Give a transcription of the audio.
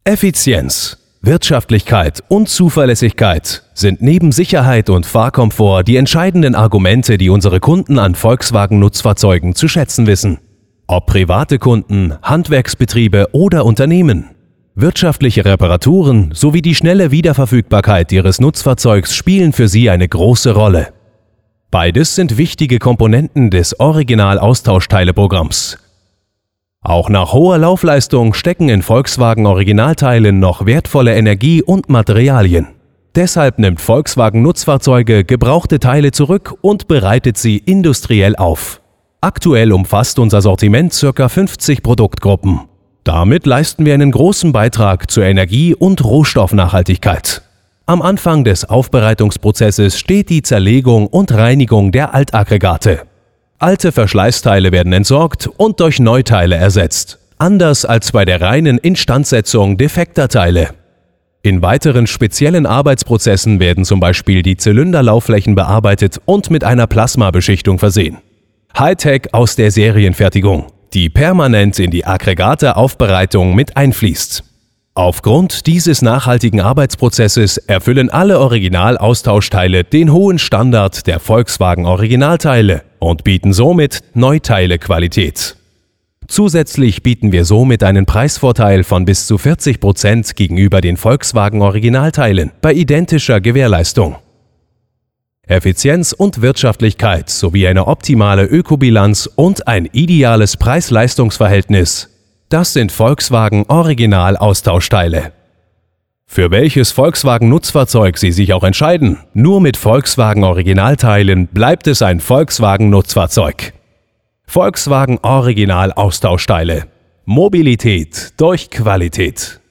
Effizienz, Wirtschaftlichkeit und Zuverlässigkeit sind neben Sicherheit und Fahrkomfort die entscheidenden Argumente, die unsere Kunden an Volkswagen-Nutzfahrzeugen zu schätzen wissen. Ob private Kunden, Handwerksbetriebe oder Unternehmen. Wirtschaftliche Reparaturen sowie die schnelle Wiederverfügbarkeit Ihres Nutzfahrzeugs spielen für Sie eine große Rolle. Beides sind wichtige Komponenten des Original-Austauschteile-Programms. Auch nach hoher Laufleistung stecken in Volkswagen-Originalteilen noch wertvolle Energie und Materialien. Deshalb nimmt Volkswagen Nutzfahrzeuge gebrauchte Teile zurück und bereitet sie industriell auf. Aktuell umfasst unser Sortiment ca. 50 Produktgruppen. Damit leisten wir einen großen Beitrag zur Energie- und Rohstoffnachhaltigkeit. Am Anfang des Aufbereitungsprozesses steht die Zerlegung und Reinigung der Altaggregate. Alte Verschleißteile werden entsorgt und durch Neuteile ersetzt, anders als bei der reinen Instandsetzung defekter Teile. In weiteren speziellen Arbeitsprozessen werden zum Beispiel die Zylinderlaufflächen bearbeitet und mit einer Plasmabeschichtung versehen. Hightech aus der Serienfertigung, die permanent in die Aggregateaufbereitung mit einfließt. Aufgrund dieses nachhaltigen Arbeitsprozesses erfüllen alle Original-Austauschteile den hohen Standard der Volkswagen-Originalteile und bieten somit Neuteilequalität. Zusätzlich bieten wir somit einen Preisvorteil von bis zu 40% gegenüber den Volkswagen-Originalteilen bei identischer Gewährleistung. Effizienz und Wirtschaftlichkeit sowie eine optimale Ökobilanz und ein ideales Preis-Leistungs-Verhältnis. Das sind Volkswagen Original-Austauschteile. Für welches Volkswagen-Nutzfahrzeug Sie sich auch entscheiden, nur mit Volkswagen Originalteilen bleibt es ein Volkswagen-Nutzfahrzeug. Volkswagen Original-Austauschteile. Mobilität durch Qualität.